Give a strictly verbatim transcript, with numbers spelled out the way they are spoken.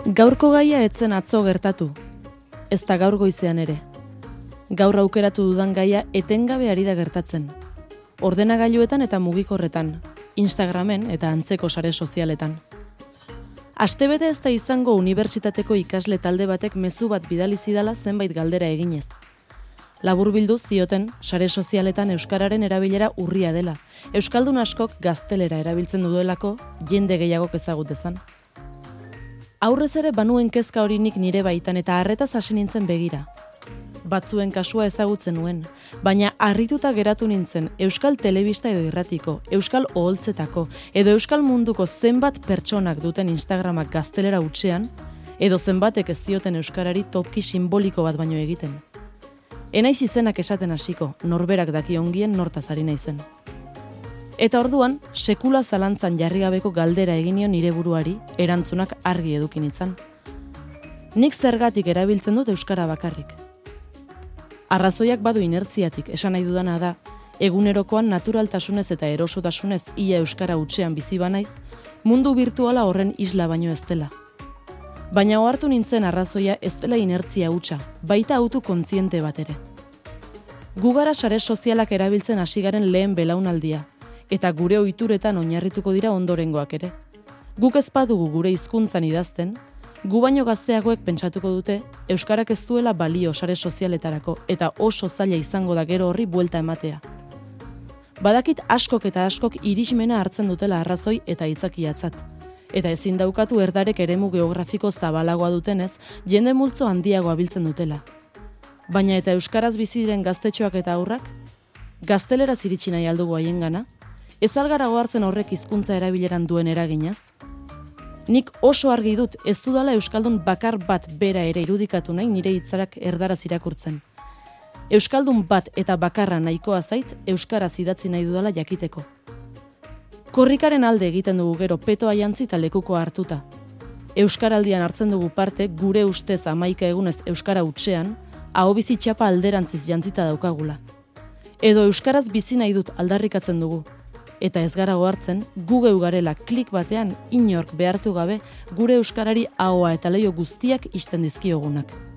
Gaurko gaia etzen atzo gertatu, ez da gaur goizean ere. Gaur aukeratu dudan gaia etengabe ari da gertatzen. Ordenagailuetan eta mugikorretan, Instagramen eta antzeko sare sozialetan. Astebete ez da izango unibertsitateko ikasle talde batek mezu bat bidali zidala zenbait galdera eginez. Laburbildu zioten sare sozialetan euskararen erabilera urria dela. Euskaldun askok gaztelera erabiltzen duelako jende gehiagok ezagutezan. Aurrez ere banuen kezka horinik nire baitan eta harretaz hasi nintzen begira. Batzuen kasua ezagutzen nuen, baina harrituta geratu nintzen euskal telebista edo irratiko, euskal oholtzetako edo euskal munduko zenbat pertsonak duten Instagramak gaztelera hutsean, edo zenbatek ez dioten euskarari topki simboliko bat baino egiten. Enaiz izenak esaten hasiko, norberak daki ongien nortaz ari naizen. Eta orduan, sekula zalantzan jarri gabeko galdera egin nion nire buruari, erantzunak argi edukin itzan. Nik zergatik erabiltzen dut euskara bakarrik. Arrazoiak badu inertziatik, esan nahi dudana da, egunerokoan naturaltasunez eta erosotasunez ia euskara hutsean bizi banaiz, mundu virtuala horren isla baino ez dela. Baina ohartu nintzen arrazoia ez dela inertzia hutsa, baita autu kontziente bat ere. Gu gara sare sozialak erabiltzen hasi garen lehen belaunaldia, eta gure ohituretan oinarrituko dira ondorengoak ere. Guk ez badugu gure hizkuntzan idazten, gu baino gazteagoek pentsatuko dute euskarak ez duela balio sare sozialetarako eta oso zaila izango da gero horri buelta ematea. Badakit askok eta askok irismena hartzen dutela arrazoi eta aitzakiatzat. Eta ezin daukatu erdarek eremu geografiko zabalagoa dutenez, jende multzo handiagoa biltzen dutela. Baina eta euskaraz bizi diren gaztetxoak eta aurrak, gazteleraz iritsi nahi aldugu haiengana, ez algara gohartzen horrek hizkuntza erabileran duen eraginaz? Nik oso argi dut ez dudala euskaldun bakar bat bera ere irudikatu nahi nire hitzarak erdaraz irakurtzen. Euskaldun bat eta bakarra nahikoa zait euskaraz idatzi nahi dudala jakiteko. Korrikaren alde egiten dugu gero petoa jantzi eta lekuko hartuta. Euskaraldian hartzen dugu parte gure ustez hamaika egunez euskara hutsean, ahobizi txapa alderantziz jantzita daukagula. Edo euskaraz bizi nahi dut aldarrikatzen dugu. Eta ez gara gohartzen, gu geu garela klik batean inork behartu gabe gure euskarari ahoa eta leiho guztiak ixten dizkiogunak.